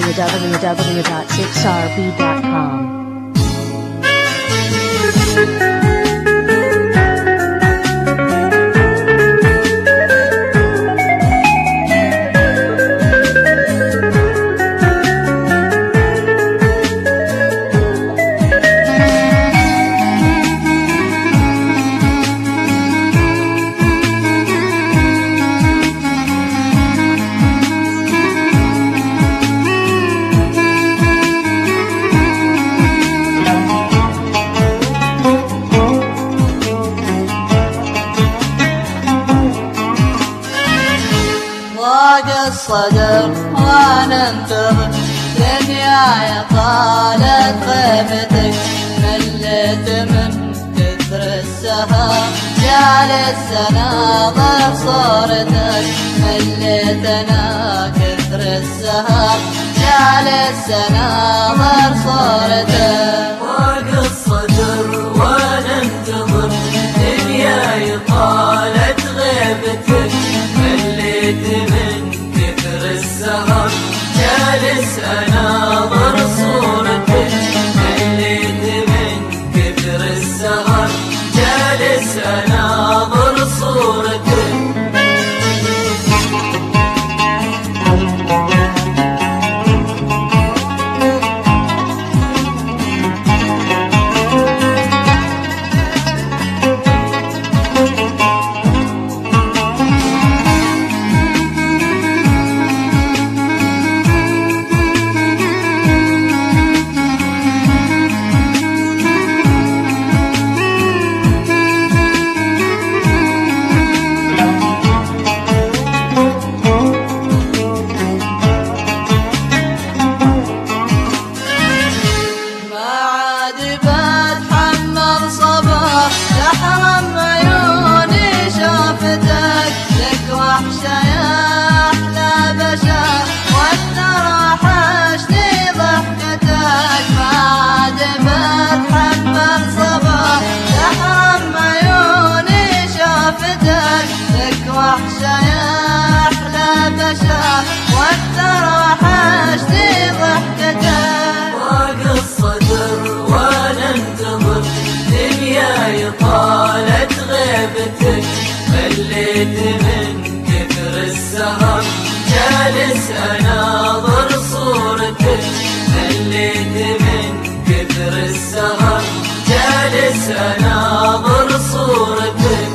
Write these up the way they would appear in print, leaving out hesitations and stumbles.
www.6rb.com. الصدر وانا انتظر دنياي طالت غيبتك مليت من كثر السهر جالس اناظر صورتك مليت انا كثر السهر جالس اناظر صورتك ضاق الصدر وانا انتظر دنياي طالت غيبتك مليت من كثر السهر جالس اناظر صورتك مليت من كثر السهر جالس اناظر صورتك وحشة يا أحلى بشر والثرى حشتي ضحكتك ضاق الصدر وانا انتظر دنياي طالت غيبتك مليت من كثر السهر جالس اناظر صورتك مليت من كثر السهر جالس اناظر صورتك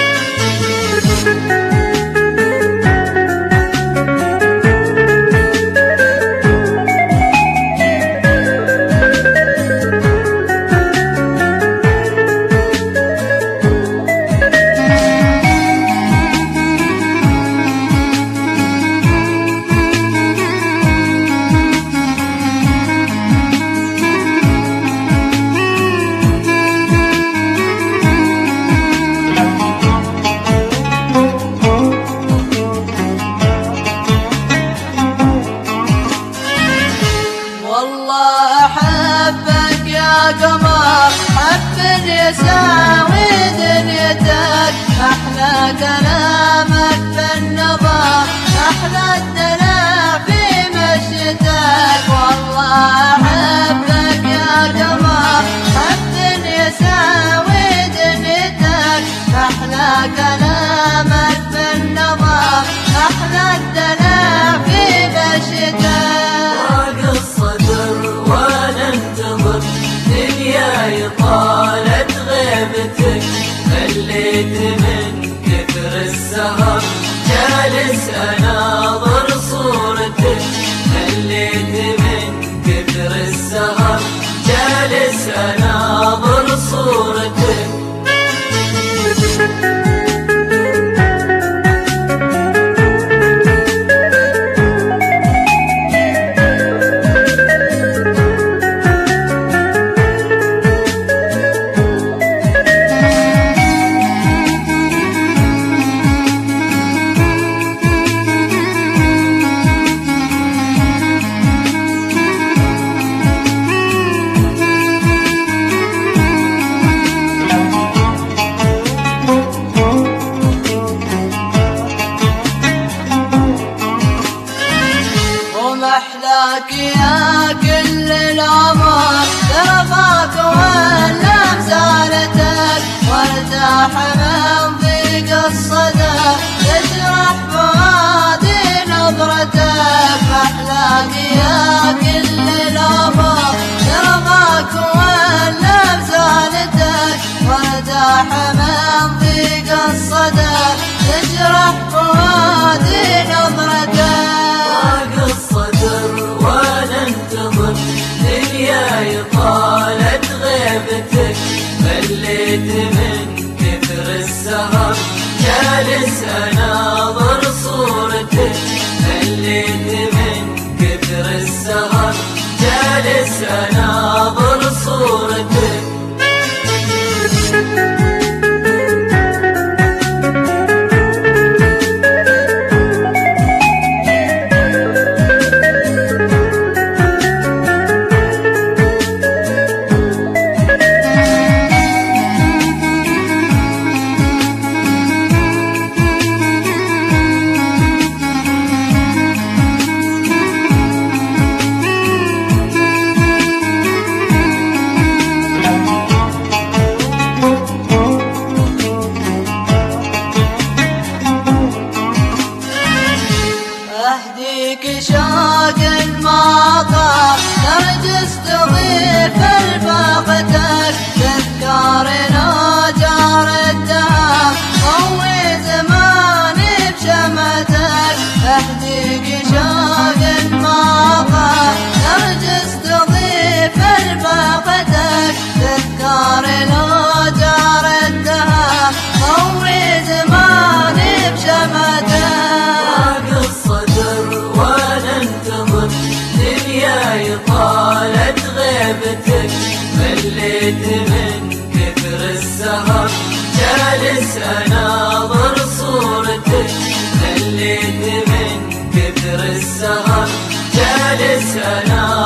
قمر حب يساوي دنيتك أحلى كلامك في النظر أحلى الدلع في مشيتك والله أحبك يا قمر حب يساوي دنيتك أحلى كلامك في النظر أحلى الدلع في مشيتك ضاق الصدر وانا انتظر دنياي طالت غيبتك مليت من كثر السهر جالس اناظر صورتك مليت من كثر السهر جالس اناظر صورتك وارتاح من ضيق الصدى تجرح فؤادي نظرتك أحلاقي يا كل الآفاق ترضاك ولا بزالتك وارتاح من ضيق الصدى تجرح فؤادي نظرتك ضاق الصدر وانا انتظر دنياي طالت غيبتك مليت من كثر السهر جالس اناظر صورتك مليت من كثر السهر جالس اناظر صورتك أهديك شوق ما طار نرجس تضيف رفاقتك تذكارنا جار الدهر طوي زماني بشمتك أهديك شوق ما طار نرجس تضيف رفاقتك تذكارنا جار الدهر طوي زماني بشمتك دنياي طالت غيبتك مليت من كثر السهر جالس اناظر صورتك مليت من كثر السهر جالس اناظر